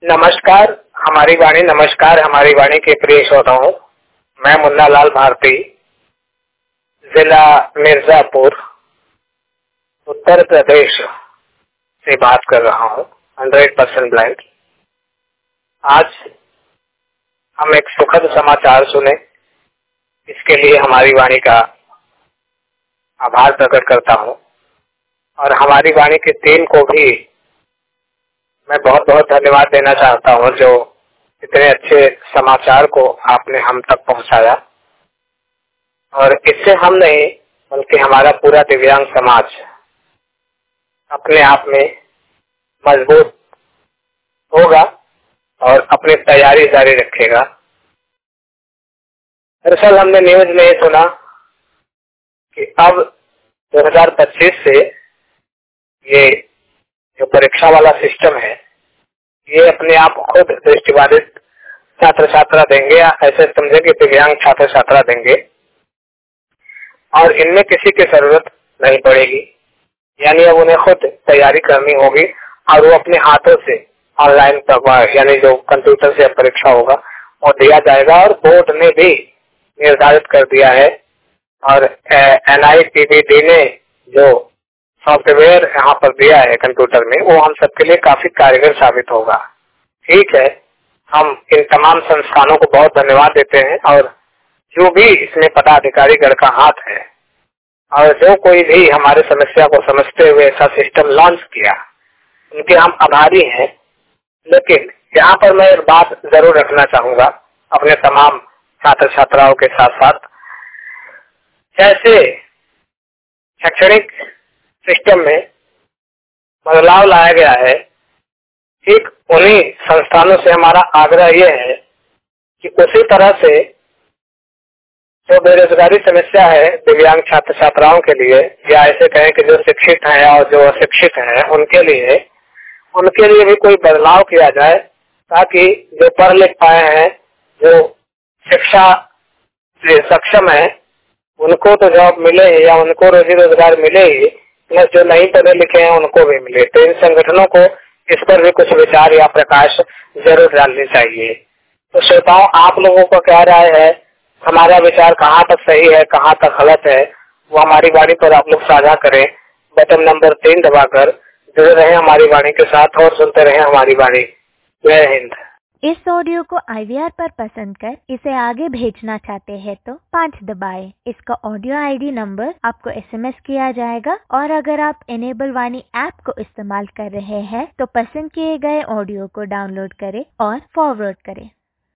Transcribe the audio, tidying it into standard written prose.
नमस्कार हमारी वाणी के प्रिय श्रोताओं। मैं मुन्ना लाल भारती, जिला मिर्जापुर, उत्तर प्रदेश से बात कर रहा हूँ। 100% ब्लाइंड। आज हम एक सुखद समाचार सुने, इसके लिए हमारी वाणी का आभार प्रकट करता हूँ और हमारी वाणी के टीम को भी मैं बहुत बहुत धन्यवाद देना चाहता हूँ जो इतने अच्छे समाचार को आपने हम तक पहुँचाया। और इससे हम नहीं बल्कि हमारा पूरा दिव्यांग समाज अपने आप में मजबूत होगा और अपनी तैयारी जारी रखेगा। दरअसल हमने न्यूज में सुना कि अब 2025 से ये जो परीक्षा वाला सिस्टम है ये अपने आप खुद दृष्टिबाधित छात्र छात्रा देंगे, या ऐसे समझे कि दिव्यांग छात्र छात्रा देंगे और इनमें किसी की जरूरत नहीं पड़ेगी। यानी अब उन्हें खुद तैयारी करनी होगी और वो अपने हाथों से ऑनलाइन यानी जो कंप्यूटर से परीक्षा होगा वो दिया जाएगा। और बोर्ड ने भी निर्धारित कर दिया है और NIPBD ने जो सॉफ्टवेयर यहाँ पर दिया है कंप्यूटर में, वो हम सबके लिए काफी कारगर साबित होगा। ठीक है, हम इन तमाम संस्थानों को बहुत धन्यवाद देते हैं और जो भी इसमें पदाधिकारी गण का हाथ है और जो कोई भी हमारे समस्या को समझते हुए ऐसा सिस्टम लॉन्च किया, उनके हम आभारी हैं। लेकिन यहाँ पर मैं एक बात जरूर रखना चाहूंगा अपने तमाम छात्र छात्राओं के साथ साथ, जैसे शैक्षणिक सिस्टम में बदलाव लाया गया है, ठीक उन्हीं संस्थानों से हमारा आग्रह यह है कि उसी तरह से जो बेरोजगारी समस्या है दिव्यांग छात्र छात्राओं के लिए, या ऐसे कहें कि जो शिक्षित हैं और जो अशिक्षित हैं उनके लिए भी कोई बदलाव किया जाए, ताकि जो पढ़ लिख पाए हैं, जो शिक्षा से सक्षम है, उनको तो जॉब मिले या उनको रोजी रोजगार मिले ही, प्लस जो नहीं पढ़े लिखे हैं उनको भी मिले। तो इन संगठनों को इस पर भी कुछ विचार या प्रकाश जरूर डालनी चाहिए। तो श्रोताओं, आप लोगों को क्या राय है, हमारा विचार कहाँ तक सही है, कहाँ तक गलत है, वो हमारी वाणी पर आप लोग साझा करें। बटन नंबर 3 दबाकर जुड़े रहे हमारी वाणी के साथ और सुनते रहे हमारी वाणी। जय हिंद। इस ऑडियो को IVR पर पसंद कर इसे आगे भेजना चाहते हैं तो 5 दबाएं। इसका ऑडियो ID नंबर आपको SMS किया जाएगा। और अगर आप इनेबल वाणी ऐप को इस्तेमाल कर रहे हैं तो पसंद किए गए ऑडियो को डाउनलोड करें और फॉरवर्ड करें।